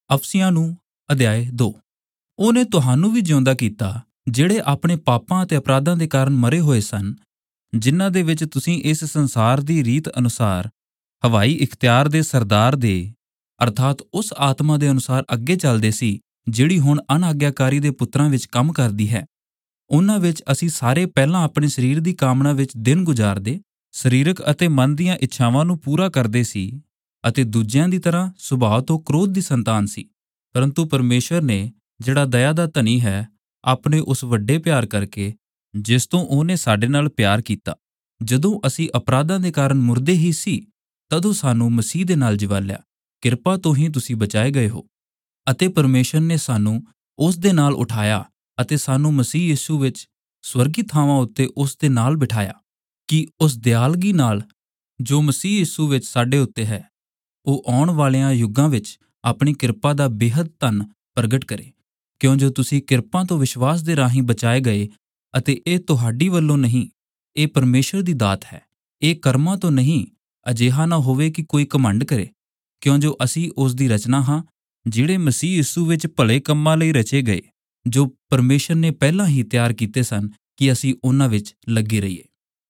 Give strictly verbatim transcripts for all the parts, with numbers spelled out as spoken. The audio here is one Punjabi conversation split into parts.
ਅਫਸੀਆਂ ਨੂੰ ਅਧਿਆਇ ਦੋ। ਉਹਨੇ ਤੁਹਾਨੂੰ ਵੀ ਜਿਉਂਦਾ ਕੀਤਾ, ਜਿਹੜੇ ਆਪਣੇ ਪਾਪਾਂ ਅਤੇ ਅਪਰਾਧਾਂ ਦੇ ਕਾਰਨ ਮਰੇ ਹੋਏ ਸਨ, ਜਿਨ੍ਹਾਂ ਦੇ ਵਿੱਚ ਤੁਸੀਂ ਇਸ ਸੰਸਾਰ ਦੀ ਰੀਤ ਅਨੁਸਾਰ ਹਵਾਈ ਇਖਤਿਆਰ ਦੇ ਸਰਦਾਰ ਦੇ ਅਰਥਾਤ ਉਸ ਆਤਮਾ ਦੇ ਅਨੁਸਾਰ ਅੱਗੇ ਚੱਲਦੇ ਸੀ, ਜਿਹੜੀ ਹੁਣ ਅਨਾਗਿਆਕਾਰੀ ਦੇ ਪੁੱਤਰਾਂ ਵਿੱਚ ਕੰਮ ਕਰਦੀ ਹੈ। ਉਹਨਾਂ ਵਿੱਚ ਅਸੀਂ ਸਾਰੇ ਪਹਿਲਾਂ ਆਪਣੇ ਸਰੀਰ ਦੀ ਕਾਮਨਾ ਵਿੱਚ ਦਿਨ ਗੁਜ਼ਾਰਦੇ, ਸਰੀਰਕ ਅਤੇ ਮਨ ਦੀਆਂ ਇੱਛਾਵਾਂ ਨੂੰ ਪੂਰਾ ਕਰਦੇ ਸੀ ਅਤੇ ਦੂਜਿਆਂ ਦੀ ਤਰ੍ਹਾਂ ਸੁਭਾਅ ਤੋਂ ਕ੍ਰੋਧ ਦੀ ਸੰਤਾਨ ਸੀ। ਪਰੰਤੂ ਪਰਮੇਸ਼ਰ ਨੇ, ਜਿਹੜਾ ਦਇਆ ਦਾ ਧਨੀ ਹੈ, ਆਪਣੇ ਉਸ ਵੱਡੇ ਪਿਆਰ ਕਰਕੇ, ਜਿਸ ਤੋਂ ਉਹਨੇ ਸਾਡੇ ਨਾਲ ਪਿਆਰ ਕੀਤਾ, ਜਦੋਂ ਅਸੀਂ ਅਪਰਾਧਾਂ ਦੇ ਕਾਰਨ ਮੁਰਦੇ ਹੀ ਸੀ, ਤਦੋਂ ਸਾਨੂੰ ਮਸੀਹ ਦੇ ਨਾਲ ਜਿਵਾਲਿਆ। ਕਿਰਪਾ ਤੋਂ ਹੀ ਤੁਸੀਂ ਬਚਾਏ ਗਏ ਹੋ। ਅਤੇ ਪਰਮੇਸ਼ਰ ਨੇ ਸਾਨੂੰ ਉਸ ਦੇ ਨਾਲ ਉਠਾਇਆ ਅਤੇ ਸਾਨੂੰ ਮਸੀਹ ਯਿਸੂ ਵਿੱਚ ਸਵਰਗੀ ਥਾਵਾਂ ਉੱਤੇ ਉਸ ਦੇ ਨਾਲ ਬਿਠਾਇਆ, ਕਿ ਉਸ ਦਿਆਲਗੀ ਨਾਲ ਜੋ ਮਸੀਹ ਯਿਸੂ ਵਿੱਚ ਸਾਡੇ ਉੱਤੇ ਹੈ, ਉਹ ਆਉਣ ਵਾਲਿਆਂ ਯੁੱਗਾਂ ਵਿੱਚ ਆਪਣੀ ਕਿਰਪਾ ਦਾ ਬੇਹੱਦ ਧਨ ਪ੍ਰਗਟ ਕਰੇ। ਕਿਉਂ ਜੋ ਤੁਸੀਂ ਕਿਰਪਾ ਤੋਂ ਵਿਸ਼ਵਾਸ ਦੇ ਰਾਹੀਂ ਬਚਾਏ ਗਏ, ਅਤੇ ਇਹ ਤੁਹਾਡੀ ਵੱਲੋਂ ਨਹੀਂ, ਇਹ ਪਰਮੇਸ਼ਰ ਦੀ ਦਾਤ ਹੈ। ਇਹ ਕਰਮਾਂ ਤੋਂ ਨਹੀਂ, ਅਜਿਹਾ ਨਾ ਹੋਵੇ ਕਿ ਕੋਈ ਘਮੰਡ ਕਰੇ। ਕਿਉਂ ਜੋ ਅਸੀਂ ਉਸ ਦੀ ਰਚਨਾ ਹਾਂ, ਜਿਹੜੇ ਮਸੀਹ ਯਿਸੂ ਵਿੱਚ ਭਲੇ ਕੰਮਾਂ ਲਈ ਰਚੇ ਗਏ, ਜੋ ਪਰਮੇਸ਼ਰ ਨੇ ਪਹਿਲਾਂ ਹੀ ਤਿਆਰ ਕੀਤੇ ਸਨ ਕਿ ਅਸੀਂ ਉਹਨਾਂ ਵਿੱਚ ਲੱਗੇ ਰਹੀਏ।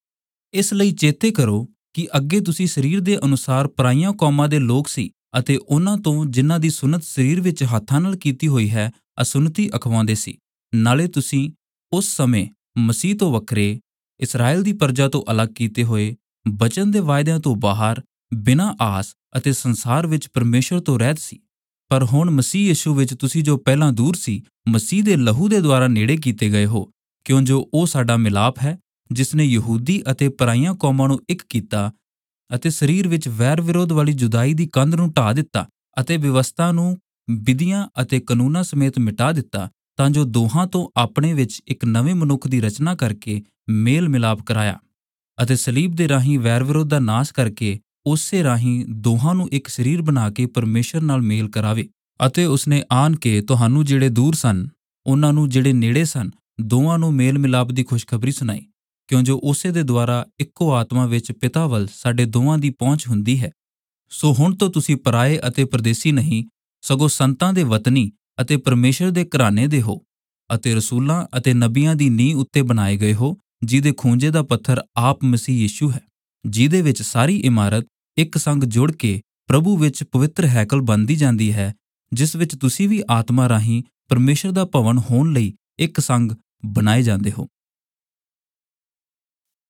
ਇਸ ਲਈ ਚੇਤੇ ਕਰੋ ਕਿ ਅੱਗੇ ਤੁਸੀਂ ਸਰੀਰ ਦੇ ਅਨੁਸਾਰ ਪਰਾਈਆਂ ਕੌਮਾਂ ਦੇ ਲੋਕ ਸੀ, ਅਤੇ ਉਹਨਾਂ ਤੋਂ ਜਿਨ੍ਹਾਂ ਦੀ ਸੁਨਤ ਸਰੀਰ ਵਿੱਚ ਹੱਥਾਂ ਨਾਲ ਕੀਤੀ ਹੋਈ ਹੈ ਅਸੁਨਤੀ ਅਖਵਾਉਂਦੇ ਸੀ। ਨਾਲੇ ਤੁਸੀਂ ਉਸ ਸਮੇਂ ਮਸੀਹ ਤੋਂ ਵੱਖਰੇ, ਇਸਰਾਏਲ ਦੀ ਪਰਜਾ ਤੋਂ ਅਲੱਗ ਕੀਤੇ ਹੋਏ, ਬਚਨ ਦੇ ਵਾਅਦਿਆਂ ਤੋਂ ਬਾਹਰ, ਬਿਨਾਂ ਆਸ ਅਤੇ ਸੰਸਾਰ ਵਿੱਚ ਪਰਮੇਸ਼ਰ ਤੋਂ ਰਹਿਤ ਸੀ। ਪਰ ਹੁਣ ਮਸੀਹ ਯਿਸੂ ਵਿੱਚ ਤੁਸੀਂ ਜੋ ਪਹਿਲਾਂ ਦੂਰ ਸੀ, ਮਸੀਹ ਦੇ ਲਹੂ ਦੇ ਦੁਆਰਾ ਨੇੜੇ ਕੀਤੇ ਗਏ ਹੋ। ਕਿਉਂ ਜੋ ਉਹ ਸਾਡਾ ਮਿਲਾਪ ਹੈ, ਜਿਸ ਨੇ ਯਹੂਦੀ ਅਤੇ ਪਰਾਈਆਂ ਕੌਮਾਂ ਨੂੰ ਇੱਕ ਕੀਤਾ ਅਤੇ ਸਰੀਰ ਵਿੱਚ ਵੈਰ ਵਿਰੋਧ ਵਾਲੀ ਜੁਦਾਈ ਦੀ ਕੰਧ ਨੂੰ ਢਾਹ ਦਿੱਤਾ ਅਤੇ ਵਿਵਸਥਾ ਨੂੰ ਵਿਧੀਆਂ ਅਤੇ ਕਾਨੂੰਨਾਂ ਸਮੇਤ ਮਿਟਾ ਦਿੱਤਾ, ਤਾਂ ਜੋ ਦੋਹਾਂ ਤੋਂ ਆਪਣੇ ਵਿੱਚ ਇੱਕ ਨਵੇਂ ਮਨੁੱਖ ਦੀ ਰਚਨਾ ਕਰਕੇ ਮੇਲ ਮਿਲਾਪ ਕਰਾਇਆ, ਅਤੇ ਸਲੀਬ ਦੇ ਰਾਹੀਂ ਵੈਰ ਵਿਰੋਧ ਦਾ ਨਾਸ਼ ਕਰਕੇ ਉਸੇ ਰਾਹੀਂ ਦੋਹਾਂ ਨੂੰ ਇੱਕ ਸਰੀਰ ਬਣਾ ਕੇ ਪਰਮੇਸ਼ਰ ਨਾਲ ਮੇਲ ਕਰਾਵੇ। ਅਤੇ ਉਸਨੇ ਆਣ ਕੇ ਤੁਹਾਨੂੰ ਜਿਹੜੇ ਦੂਰ ਸਨ, ਉਹਨਾਂ ਨੂੰ ਜਿਹੜੇ ਨੇੜੇ ਸਨ, ਦੋਵਾਂ ਨੂੰ ਮੇਲ ਮਿਲਾਪ ਦੀ ਖੁਸ਼ਖਬਰੀ ਸੁਣਾਈ। ਕਿਉਂ ਜੋ ਉਸੇ ਦੇ ਦੁਆਰਾ ਇੱਕੋ ਆਤਮਾ ਵਿੱਚ ਪਿਤਾ ਵੱਲ ਸਾਡੇ ਦੋਵਾਂ ਦੀ ਪਹੁੰਚ ਹੁੰਦੀ ਹੈ। ਸੋ ਹੁਣ ਤੋਂ ਤੁਸੀਂ ਪਰਾਏ ਅਤੇ ਪਰਦੇਸੀ ਨਹੀਂ, ਸਗੋਂ ਸੰਤਾਂ ਦੇ ਵਤਨੀ ਅਤੇ ਪਰਮੇਸ਼ਰ ਦੇ ਘਰਾਣੇ ਦੇ ਹੋ, ਅਤੇ ਰਸੂਲਾਂ ਅਤੇ ਨਬੀਆਂ ਦੀ ਨੀਂਹ ਉੱਤੇ ਬਣਾਏ ਗਏ ਹੋ, ਜਿਹਦੇ ਖੂੰਜੇ ਦਾ ਪੱਥਰ ਆਪ ਮਸੀਹ ਯਿਸੂ ਹੈ, ਜਿਹਦੇ ਵਿੱਚ ਸਾਰੀ ਇਮਾਰਤ ਇੱਕ ਸੰਗ ਜੁੜ ਕੇ ਪ੍ਰਭੂ ਵਿੱਚ ਪਵਿੱਤਰ ਹੈਕਲ ਬਣਦੀ ਜਾਂਦੀ ਹੈ, ਜਿਸ ਵਿੱਚ ਤੁਸੀਂ ਵੀ ਆਤਮਾ ਰਾਹੀਂ ਪਰਮੇਸ਼ਰ ਦਾ ਭਵਨ ਹੋਣ ਲਈ ਇੱਕ ਸੰਗ ਬਣਾਏ ਜਾਂਦੇ ਹੋ।